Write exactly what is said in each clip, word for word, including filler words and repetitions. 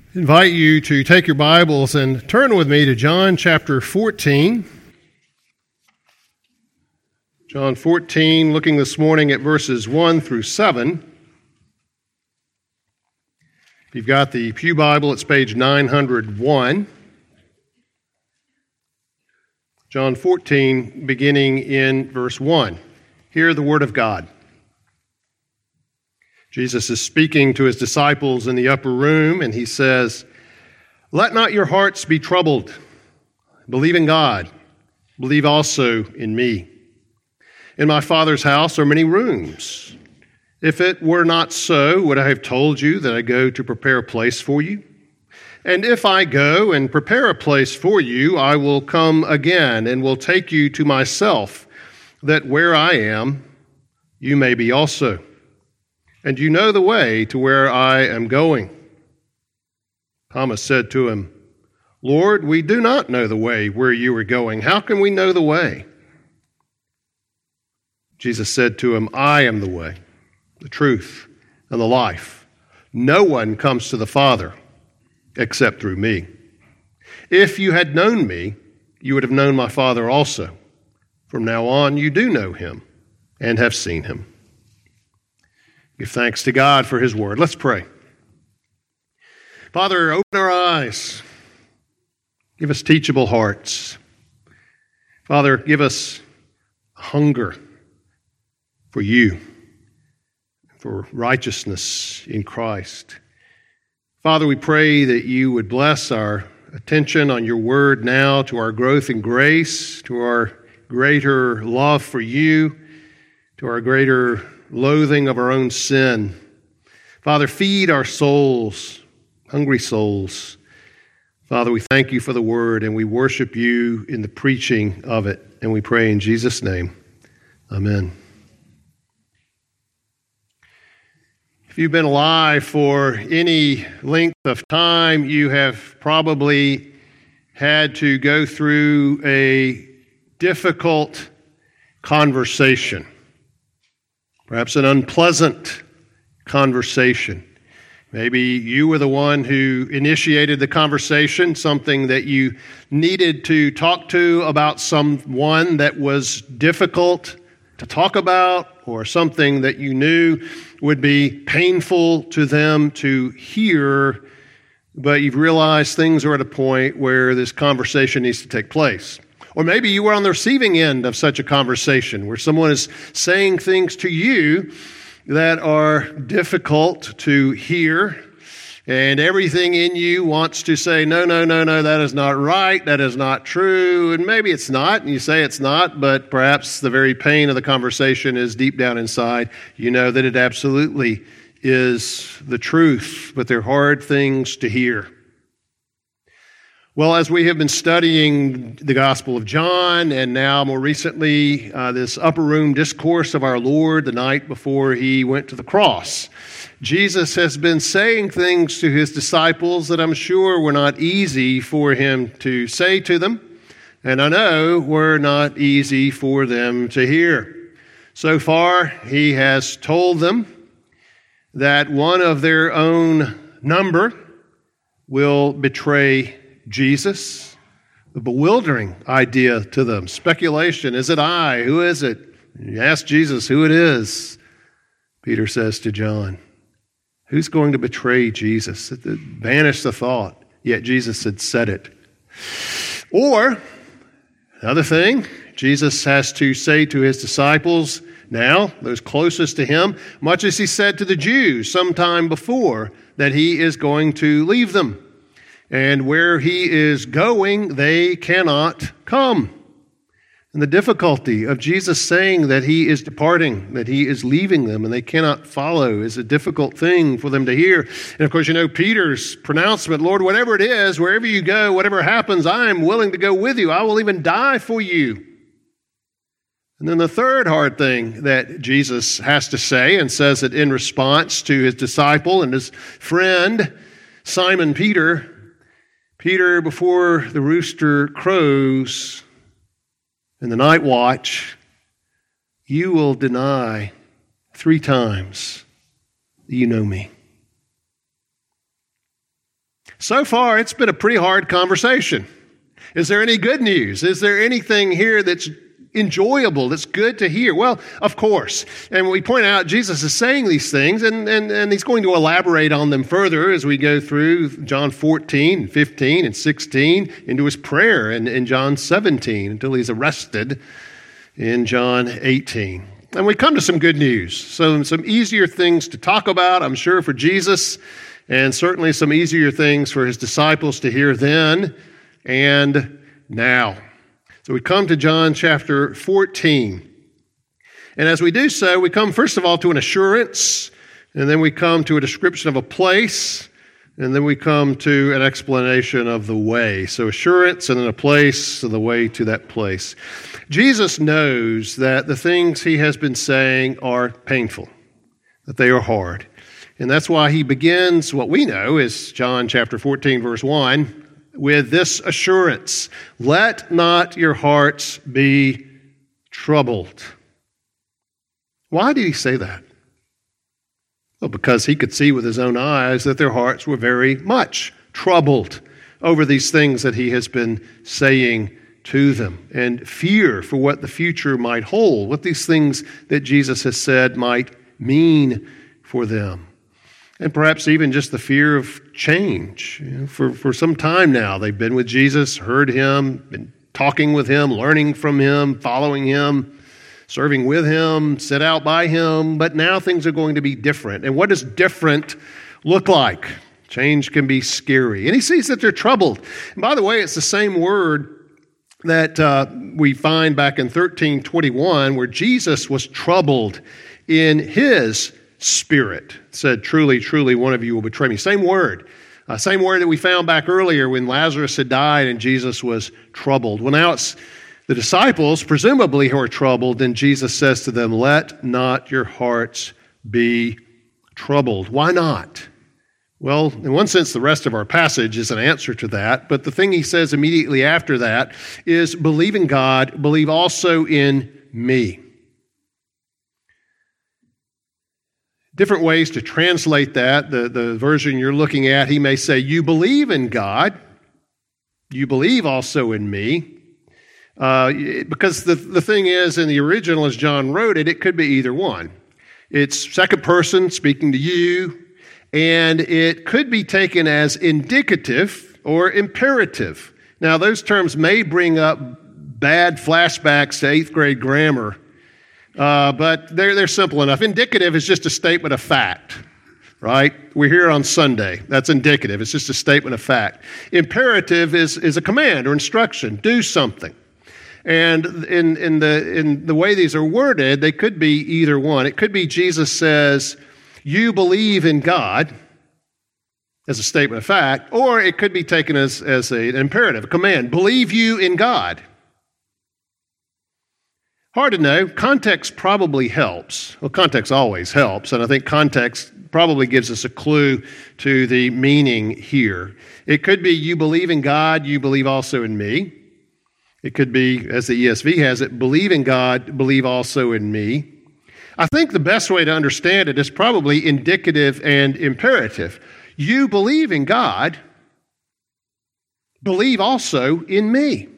Invite you to take your Bibles and turn with me to John chapter fourteen. John fourteen, looking this morning at verses one through seven. If you've got the Pew Bible, it's page nine hundred one. John fourteen, beginning in verse one. Hear the word of God. Jesus is speaking to his disciples in the upper room, and he says, "Let not your hearts be troubled. Believe in God. Believe also in me. In my Father's house are many rooms. If it were not so, would I have told you that I go to prepare a place for you? And if I go and prepare a place for you, I will come again and will take you to myself, that where I am, you may be also. And you know the way to where I am going." Thomas said to him, "Lord, we do not know the way where you are going. How can we know the way?" Jesus said to him, "I am the way, the truth, and the life. No one comes to the Father except through me. If you had known me, you would have known my Father also. From now on, you do know him and have seen him." Give thanks to God for his word. Let's pray. Father, open our eyes. Give us teachable hearts. Father, give us hunger for you, for righteousness in Christ. Father, we pray that you would bless our attention on your word now, to our growth in grace, to our greater love for you, to our greater loathing of our own sin. Father, feed our souls, hungry souls. Father, we thank you for the word, and we worship you in the preaching of it, and we pray in Jesus' name. Amen. If you've been alive for any length of time, you have probably had to go through a difficult conversation. Perhaps an unpleasant conversation. Maybe you were the one who initiated the conversation, something that you needed to talk to about someone that was difficult to talk about, or something that you knew would be painful to them to hear, but you've realized things are at a point where this conversation needs to take place. Or maybe you were on the receiving end of such a conversation where someone is saying things to you that are difficult to hear, and everything in you wants to say, no, no, no, no, that is not right, that is not true, and maybe it's not, and you say it's not, but perhaps the very pain of the conversation is deep down inside. You know that it absolutely is the truth, but they're hard things to hear. Well, as we have been studying the Gospel of John, and now more recently uh, this upper room discourse of our Lord the night before he went to the cross, Jesus has been saying things to his disciples that I'm sure were not easy for him to say to them, and I know were not easy for them to hear. So far, he has told them that one of their own number will betray Jesus, a bewildering idea to them. Speculation. Is it I? Who is it? You ask Jesus who it is. Peter says to John, who's going to betray Jesus? Banish the thought. Yet Jesus had said it. Or, another thing, Jesus has to say to his disciples now, those closest to him, much as he said to the Jews sometime before, that he is going to leave them. And where he is going, they cannot come. And the difficulty of Jesus saying that he is departing, that he is leaving them, and they cannot follow, is a difficult thing for them to hear. And of course, you know, Peter's pronouncement, Lord, whatever it is, wherever you go, whatever happens, I am willing to go with you. I will even die for you. And then the third hard thing that Jesus has to say, and says it in response to his disciple and his friend, Simon Peter, Peter, before the rooster crows in the night watch, you will deny three times that you know me. So far, it's been a pretty hard conversation. Is there any good news? Is there anything here that's enjoyable, that's good to hear? Well, of course. And we point out Jesus is saying these things, and, and, and he's going to elaborate on them further as we go through John fourteen, fifteen, and sixteen, into his prayer in, in John seventeen, until he's arrested in John eighteen. And we come to some good news, so some easier things to talk about, I'm sure, for Jesus, and certainly some easier things for his disciples to hear then and now. So we come to John chapter fourteen. And as we do so, we come first of all to an assurance, and then we come to a description of a place, and then we come to an explanation of the way. So assurance and then a place, and the way to that place. Jesus knows that the things he has been saying are painful, that they are hard. And that's why he begins what we know is John chapter fourteen, verse one, with this assurance: let not your hearts be troubled. Why did he say that? Well, because he could see with his own eyes that their hearts were very much troubled over these things that he has been saying to them, and fear for what the future might hold, what these things that Jesus has said might mean for them. And perhaps even just the fear of change. You know, for, for some time now, they've been with Jesus, heard him, been talking with him, learning from him, following him, serving with him, set out by him, but now things are going to be different. And what does different look like? Change can be scary. And he sees that they're troubled. And by the way, it's the same word that uh, we find back in thirteen twenty-one, where Jesus was troubled in his spirit. It said, truly, truly, one of you will betray me. Same word. Uh, same word that we found back earlier when Lazarus had died and Jesus was troubled. Well, now it's the disciples, presumably, who are troubled, and Jesus says to them, let not your hearts be troubled. Why not? Well, in one sense, the rest of our passage is an answer to that, but the thing he says immediately after that is, believe in God, believe also in me. Different ways to translate that. The, the version you're looking at, he may say, you believe in God, you believe also in me. Uh, because the, the thing is, in the original, as John wrote it, it could be either one. It's second person speaking to you, and it could be taken as indicative or imperative. Now, those terms may bring up bad flashbacks to eighth grade grammar, uh, but they're, they're simple enough. Indicative is just a statement of fact, right? We're here on Sunday. That's indicative. It's just a statement of fact. Imperative is, is a command or instruction. Do something. And in, in, the, in the way these are worded, they could be either one. It could be Jesus says, you believe in God, as a statement of fact, or it could be taken as, as a, an imperative, a command. Believe you in God. Hard to know. Context probably helps. Well, context always helps, and I think context probably gives us a clue to the meaning here. It could be you believe in God, you believe also in me. It could be, as the E S V has it, believe in God, believe also in me. I think the best way to understand it is probably indicative and imperative. You believe in God, believe also in me.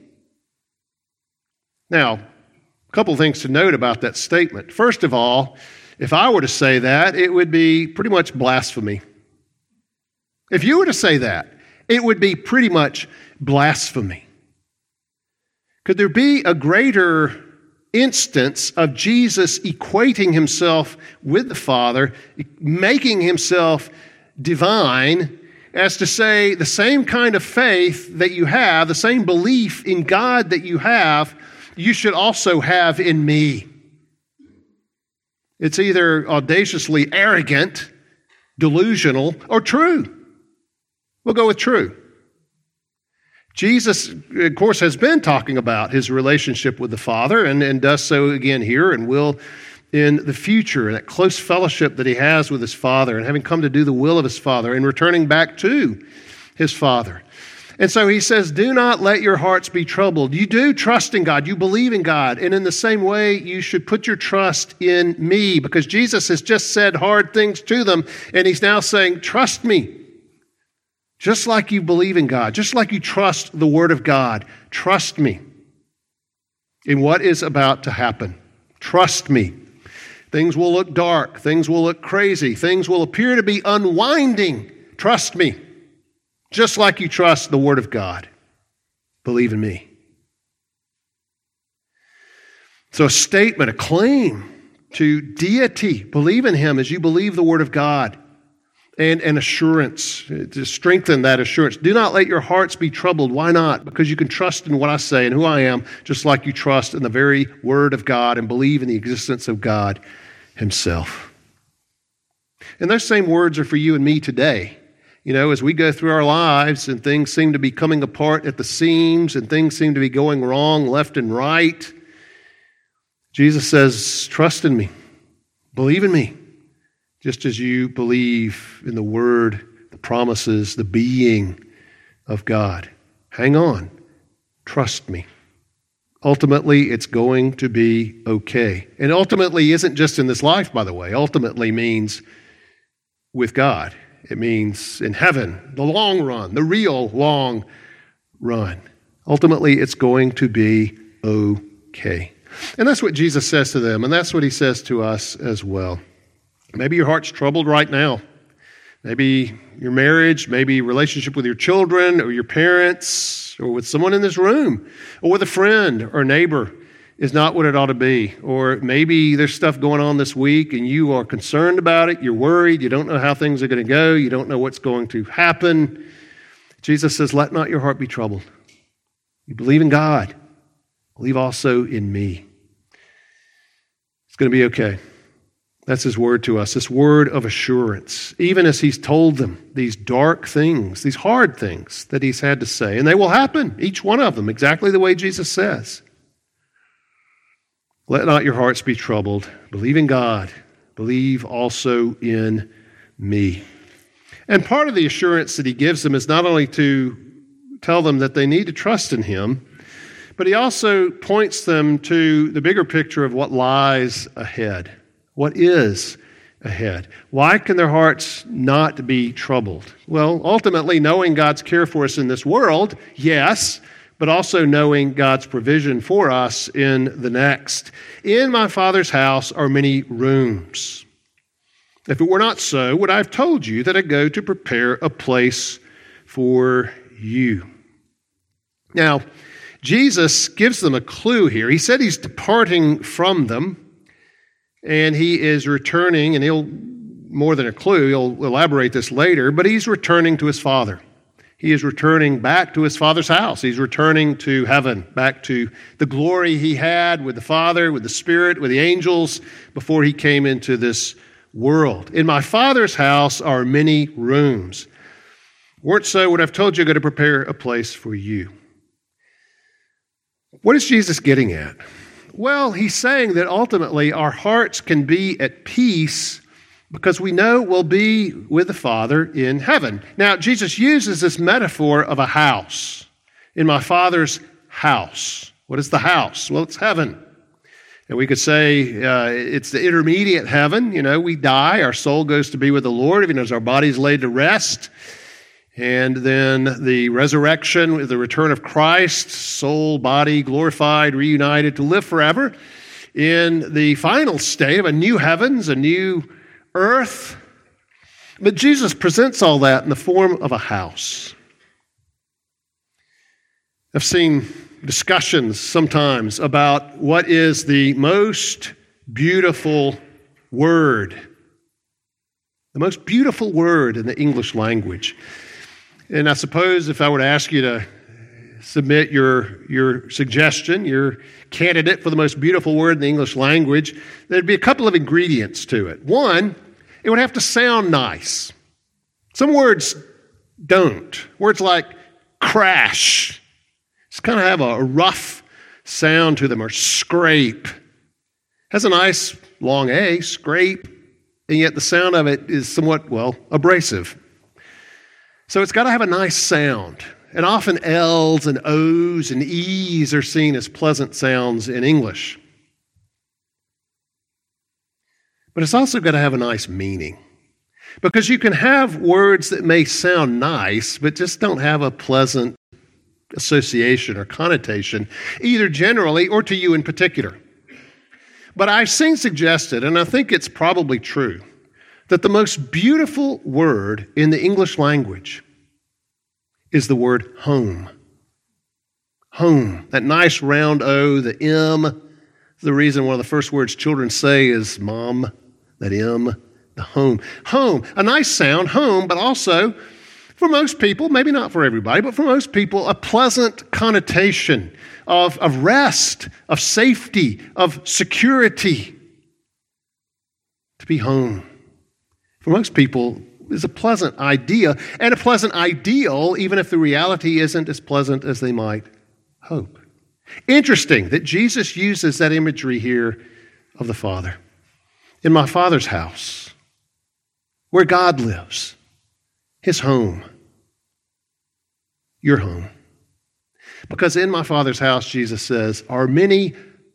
Now, a couple things to note about that statement. First of all, if I were to say that, it would be pretty much blasphemy. If you were to say that, it would be pretty much blasphemy. Could there be a greater instance of Jesus equating himself with the Father, making himself divine, as to say the same kind of faith that you have, the same belief in God that you have, you should also have in me? It's either audaciously arrogant, delusional, or true. We'll go with true. Jesus, of course, has been talking about his relationship with the Father, and, and does so again here and will in the future, that close fellowship that he has with his Father, and having come to do the will of his Father and returning back to his Father. And so he says, do not let your hearts be troubled. You do trust in God. You believe in God. And in the same way, you should put your trust in me, because Jesus has just said hard things to them, and he's now saying, trust me. Just like you believe in God, just like you trust the Word of God, trust me in what is about to happen. Trust me. Things will look dark. Things will look crazy. Things will appear to be unwinding. Trust me. Just like you trust the Word of God. Believe in me. So a statement, a claim to deity. Believe in Him as you believe the Word of God. And an assurance, to strengthen that assurance. Do not let your hearts be troubled. Why not? Because you can trust in what I say and who I am, just like you trust in the very Word of God and believe in the existence of God Himself. And those same words are for you and me today. You know, as we go through our lives and things seem to be coming apart at the seams and things seem to be going wrong left and right, Jesus says, trust in me. Believe in me. Just as you believe in the Word, the promises, the being of God. Hang on. Trust me. Ultimately, it's going to be okay. And ultimately isn't just in this life, by the way. Ultimately means with God. It means in heaven, the long run, the real long run. Ultimately, it's going to be okay. And that's what Jesus says to them, and that's what He says to us as well. Maybe your heart's troubled right now. Maybe your marriage, maybe relationship with your children or your parents or with someone in this room or with a friend or neighbor is not what it ought to be. Or maybe there's stuff going on this week and you are concerned about it. You're worried. You don't know how things are going to go. You don't know what's going to happen. Jesus says, let not your heart be troubled. You believe in God. Believe also in me. It's going to be okay. That's His word to us, this word of assurance, even as He's told them these dark things, these hard things that He's had to say. And they will happen, each one of them, exactly the way Jesus says. Let not your hearts be troubled. Believe in God. Believe also in me. And part of the assurance that He gives them is not only to tell them that they need to trust in Him, but He also points them to the bigger picture of what lies ahead. What is ahead? Why can their hearts not be troubled? Well, ultimately, knowing God's care for us in this world, yes, but also knowing God's provision for us in the next. In my Father's house are many rooms. If it were not so, would I have told you that I go to prepare a place for you? Now, Jesus gives them a clue here. He said He's departing from them. And He is returning, and he'll, more than a clue, he'll elaborate this later, but He's returning to His Father. He is returning back to His Father's house. He's returning to heaven, back to the glory He had with the Father, with the Spirit, with the angels, before He came into this world. In my Father's house are many rooms. Weren't so, would I've told you, I'm going to prepare a place for you. What is Jesus getting at? Well, He's saying that ultimately our hearts can be at peace because we know we'll be with the Father in heaven. Now, Jesus uses this metaphor of a house. In my Father's house. What is the house? Well, it's heaven. And we could say uh, it's the intermediate heaven. You know, we die, our soul goes to be with the Lord, even as our body's laid to rest. And then the resurrection, the return of Christ, soul, body, glorified, reunited to live forever in the final state of a new heavens, a new earth. But Jesus presents all that in the form of a house. I've seen discussions sometimes about what is the most beautiful word, the most beautiful word in the English language. And I suppose if I were to ask you to submit your, your suggestion, your candidate for the most beautiful word in the English language, there'd be a couple of ingredients to it. One, it would have to sound nice. Some words don't. Words like crash. Just kind of have a, a rough sound to them, or scrape. Has a nice long A, scrape, and yet the sound of it is somewhat, well, abrasive. So it's got to have a nice sound. And often L's and O's and E's are seen as pleasant sounds in English. But it's also got to have a nice meaning. Because you can have words that may sound nice, but just don't have a pleasant association or connotation, either generally or to you in particular. But I've seen suggested, and I think it's probably true, that the most beautiful word in the English language is the word home. Home. That nice round O, the M. The reason one of the first words children say is mom, that M, the home. Home. A nice sound, home, but also, for most people, maybe not for everybody, but for most people, a pleasant connotation of, of rest, of safety, of security. To be home. For most people, is a pleasant idea, and a pleasant ideal, even if the reality isn't as pleasant as they might hope. Interesting that Jesus uses that imagery here of the Father. In my Father's house, where God lives, his home, your home. Because in my Father's house, Jesus says, are many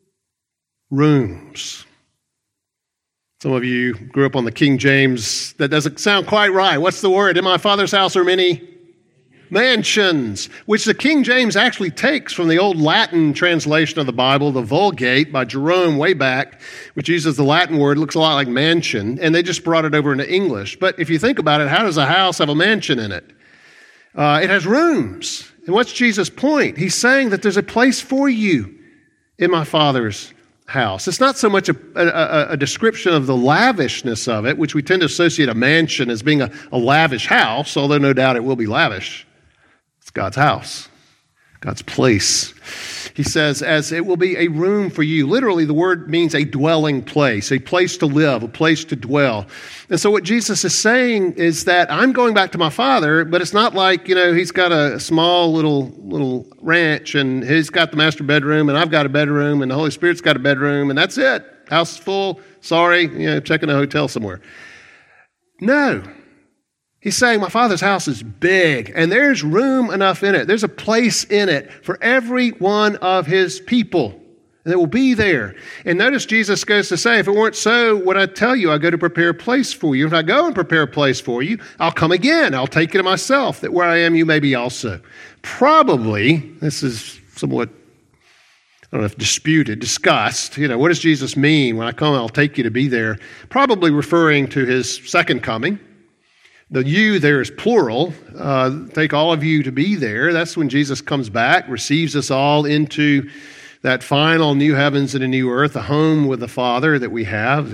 rooms. Some of you grew up on the King James. That doesn't sound quite right. What's the word? In my Father's house are many mansions, which the King James actually takes from the old Latin translation of the Bible, the Vulgate by Jerome way back, which uses the Latin word, looks a lot like mansion, and they just brought it over into English. But if you think about it, how does a house have a mansion in it? Uh, it has rooms. And what's Jesus' point? He's saying that there's a place for you in my Father's house. It's not so much a, a, a description of the lavishness of it, which we tend to associate a mansion as being a, a lavish house, although no doubt it will be lavish. It's God's house, God's place. He says, as it will be a room for you. Literally, the word means a dwelling place, a place to live, a place to dwell. And so what Jesus is saying is that I'm going back to my Father, but it's not like, you know, he's got a small little little ranch and he's got the master bedroom and I've got a bedroom and the Holy Spirit's got a bedroom and that's it. House is full. Sorry, you know, check in a hotel somewhere. No. He's saying my Father's house is big and there's room enough in it. There's a place in it for every one of his people. And it will be there. And notice Jesus goes to say, if it weren't so, would I tell you, I go to prepare a place for you. If I go and prepare a place for you, I'll come again. I'll take you to myself, that where I am, you may be also. Probably, this is somewhat, I don't know if disputed, discussed. You know, what does Jesus mean? When I come, I'll take you to be there. Probably referring to his second coming. The you there is plural. Uh, take all of you to be there. That's when Jesus comes back, receives us all into that final new heavens and a new earth, a home with the Father that we have,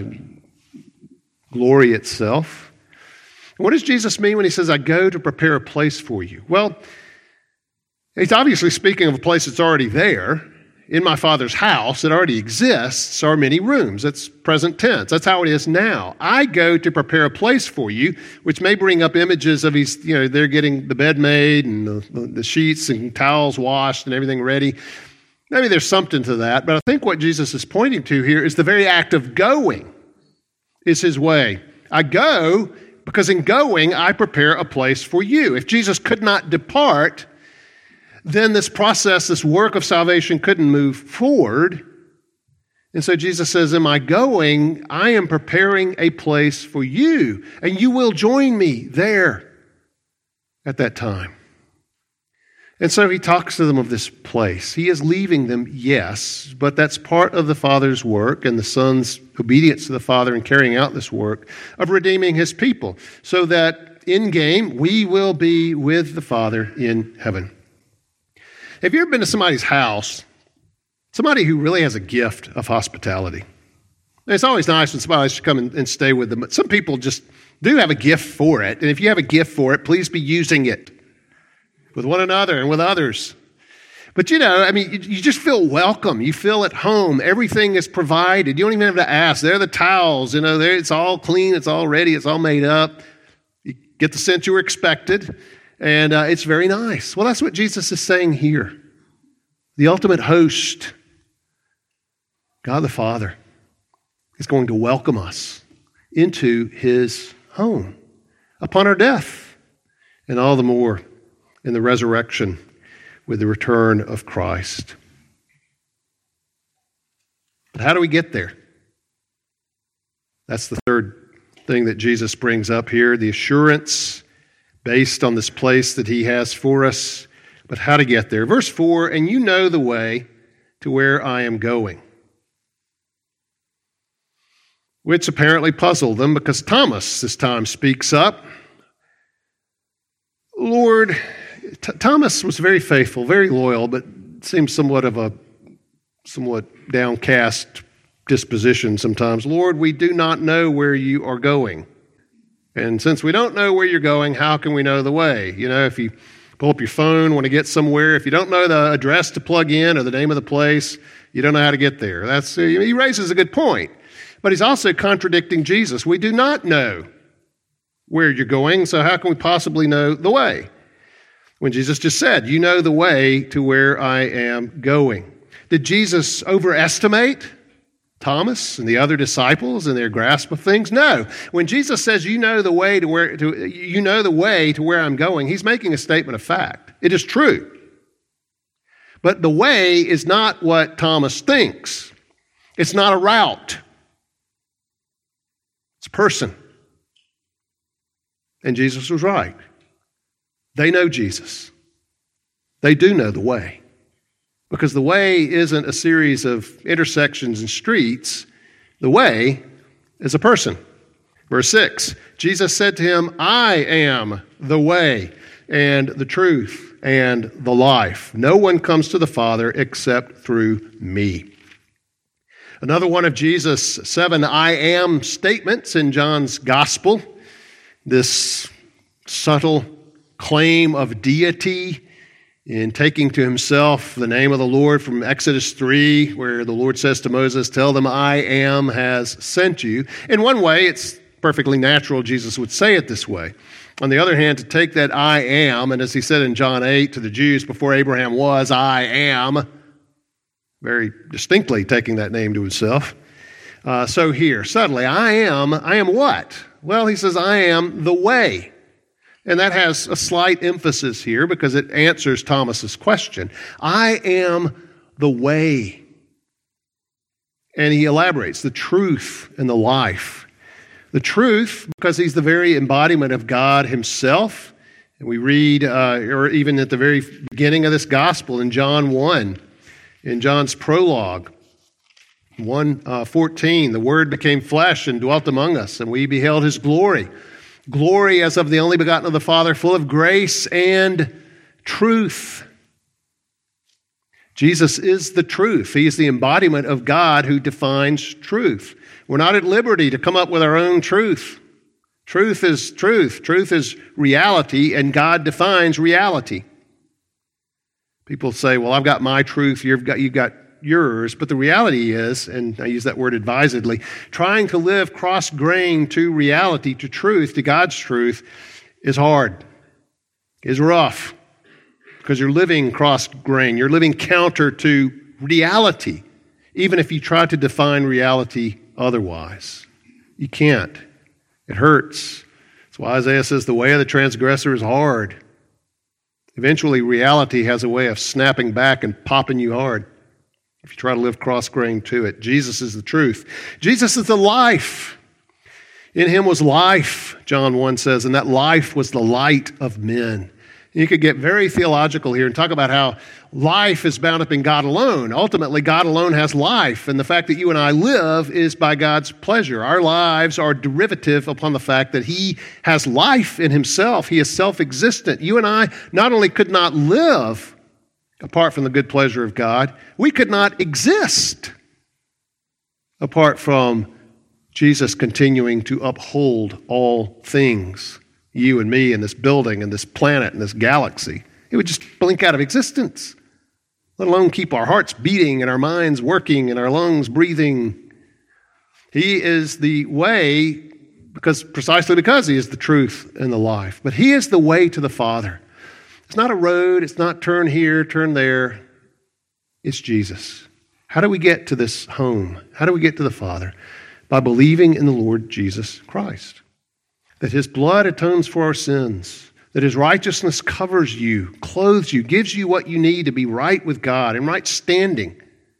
glory itself. And what does Jesus mean when he says, I go to prepare a place for you? Well, he's obviously speaking of a place that's already there. In my Father's house, it already exists, are many rooms. That's present tense. That's how it is now. I go to prepare a place for you, which may bring up images of he's, you know, they're getting the bed made and the, the sheets and towels washed and everything ready. Maybe there's something to that, but I think what Jesus is pointing to here is the very act of going is his way. I go because in going, I prepare a place for you. If Jesus could not depart, then this process, this work of salvation couldn't move forward. And so Jesus says, in my going, I am preparing a place for you, and you will join me there at that time. And so he talks to them of this place. He is leaving them, yes, but that's part of the Father's work and the Son's obedience to the Father in carrying out this work of redeeming his people, so that in game, we will be with the Father in heaven. Have you ever been to somebody's house, somebody who really has a gift of hospitality? It's always nice when somebody should come and, and stay with them, but some people just do have a gift for it. And if you have a gift for it, please be using it with one another and with others. But you know, I mean, you, you just feel welcome. You feel at home. Everything is provided. You don't even have to ask. There are the towels. You know, there it's all clean. It's all ready. It's all made up. You get the sense you were expected. And uh, it's very nice. Well, that's what Jesus is saying here. The ultimate host, God the Father, is going to welcome us into his home upon our death, and all the more in the resurrection with the return of Christ. But how do we get there? That's the third thing that Jesus brings up here, the assurance based on this place that he has for us, but how to get there. Verse four, and you know the way to where I am going. Which apparently puzzled them because Thomas this time speaks up. Lord, T- Thomas was very faithful, very loyal, but seems somewhat of a somewhat downcast disposition sometimes. Lord, we do not know where you are going. And since we don't know where you're going, how can we know the way? You know, if you pull up your phone, want to get somewhere, if you don't know the address to plug in or the name of the place, you don't know how to get there. That's he raises a good point. But he's also contradicting Jesus. We do not know where you're going, so how can we possibly know the way? When Jesus just said, you know the way to where I am going. Did Jesus overestimate Thomas and the other disciples and their grasp of things? No. When Jesus says, you know the way to where to, you know the way to where I'm going, he's making a statement of fact. It is true. But the way is not what Thomas thinks. It's not a route. It's a person. And Jesus was right. They know Jesus. They do know the way. Because the way isn't a series of intersections and streets. The way is a person. Verse six, Jesus said to him, I am the way and the truth and the life. No one comes to the Father except through me. Another one of Jesus' seven I am statements in John's gospel. This subtle claim of deity in taking to himself the name of the Lord from Exodus three, where the Lord says to Moses, tell them I am has sent you. In one way, it's perfectly natural Jesus would say it this way. On the other hand, to take that I am, and as he said in John eight to the Jews, before Abraham was, I am, very distinctly taking that name to himself. Uh, so here, suddenly, I am, I am what? Well, he says, I am the way. And that has a slight emphasis here because it answers Thomas's question. I am the way. And he elaborates the truth and the life. The truth, because he's the very embodiment of God himself. And we read, uh, or even at the very beginning of this gospel in John one, in John's prologue, one fourteen, the Word became flesh and dwelt among us, and we beheld his glory. Glory as of the only begotten of the Father, full of grace and truth. Jesus is the truth. He is the embodiment of God who defines truth. We're not at liberty to come up with our own truth. Truth is truth. Truth is reality, and God defines reality. People say, well, I've got my truth, you've got, you've got yours. But the reality is, and I use that word advisedly, trying to live cross-grained to reality, to truth, to God's truth, is hard, is rough, because you're living cross-grained. You're living counter to reality, even if you try to define reality otherwise. You can't. It hurts. That's why Isaiah says the way of the transgressor is hard. Eventually, reality has a way of snapping back and popping you hard if you try to live cross-grained to it. Jesus is the truth. Jesus is the life. In him was life, John one says, and that life was the light of men. You could get very theological here and talk about how life is bound up in God alone. Ultimately, God alone has life, and the fact that you and I live is by God's pleasure. Our lives are derivative upon the fact that he has life in himself. He is self-existent. You and I not only could not live apart from the good pleasure of God, we could not exist apart from Jesus continuing to uphold all things. You and me and this building and this planet and this galaxy. It would just blink out of existence, let alone keep our hearts beating and our minds working and our lungs breathing. He is the way, because precisely because he is the truth and the life. But he is the way to the Father. It's not a road. It's not turn here, turn there. It's Jesus. How do we get to this home? How do we get to the Father? By believing in the Lord Jesus Christ. That his blood atones for our sins, that his righteousness covers you, clothes you, gives you what you need to be right with God and right standing.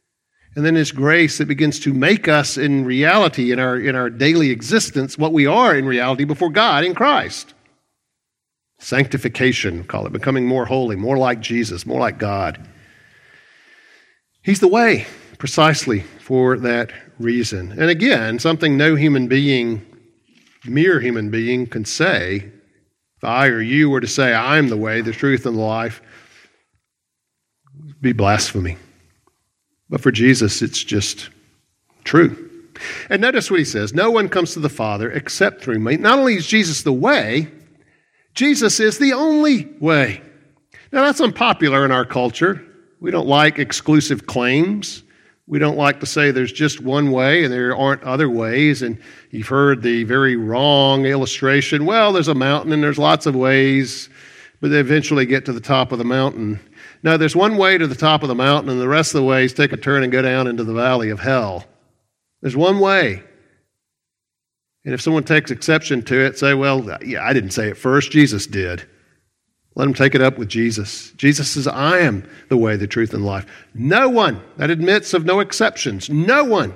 And then His grace that begins to make us in reality, in our, in our daily existence, what we are in reality before God in Christ. Sanctification, call it, becoming more holy, more like Jesus, more like God. He's the way, precisely for that reason. And again, something no human being, mere human being, can say. If I or you were to say, I'm the way, the truth, and the life, it would be blasphemy. But for Jesus, it's just true. And notice what He says, no one comes to the Father except through me. Not only is Jesus the way, Jesus is the only way. Now, that's unpopular in our culture. We don't like exclusive claims. We don't like to say there's just one way and there aren't other ways. And you've heard the very wrong illustration. Well, there's a mountain and there's lots of ways, but they eventually get to the top of the mountain. No, there's one way to the top of the mountain, and the rest of the ways take a turn and go down into the valley of hell. There's one way. And if someone takes exception to it, say, well, yeah, I didn't say it first, Jesus did. Let them take it up with Jesus. Jesus says, I am the way, the truth, and the life. No one, that admits of no exceptions, no one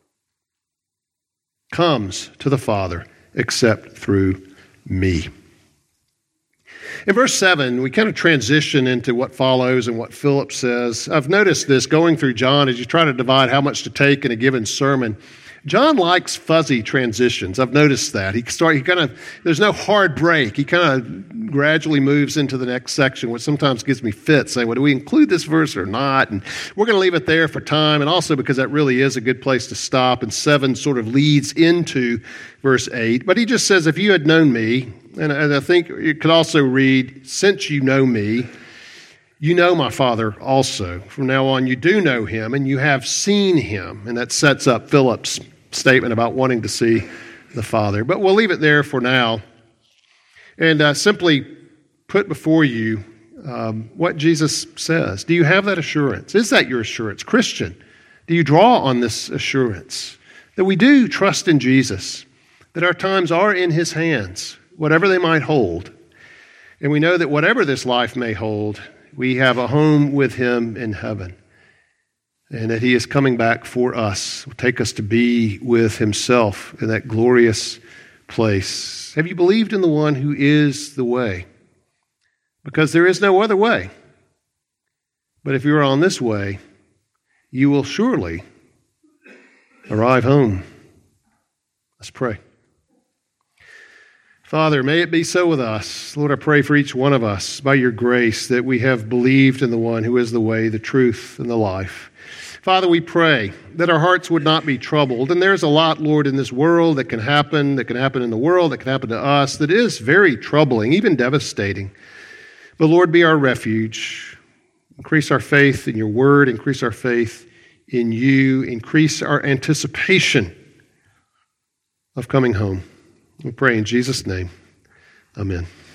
comes to the Father except through me. In verse seven, we kind of transition into what follows and what Philip says. I've noticed this going through John as you try to divide how much to take in a given sermon. John likes fuzzy transitions. I've noticed that. He start, he kind of, there's no hard break. He kind of gradually moves into the next section, which sometimes gives me fits, saying, well, do we include this verse or not? And we're going to leave it there for time, and also because that really is a good place to stop, and seven sort of leads into verse eight. But he just says, if you had known me, and, and I think you could also read, since you know me, you know my Father also. From now on, you do know Him, and you have seen Him. And that sets up Philip's statement about wanting to see the Father. But we'll leave it there for now and uh, simply put before you um, what Jesus says. Do you have that assurance? Is that your assurance? Christian, do you draw on this assurance that we do trust in Jesus, that our times are in His hands, whatever they might hold, and we know that whatever this life may hold, we have a home with Him in heaven, and that He is coming back for us, will take us to be with Himself in that glorious place. Have you believed in the one who is the way? Because there is no other way. But if you are on this way, you will surely arrive home. Let's pray. Father, may it be so with us. Lord, I pray for each one of us, by your grace, that we have believed in the one who is the way, the truth, and the life. Father, we pray that our hearts would not be troubled. And there's a lot, Lord, in this world that can happen, that can happen in the world, that can happen to us, that is very troubling, even devastating. But Lord, be our refuge. Increase our faith in your word, increase our faith in you, increase our anticipation of coming home. We pray in Jesus' name. Amen.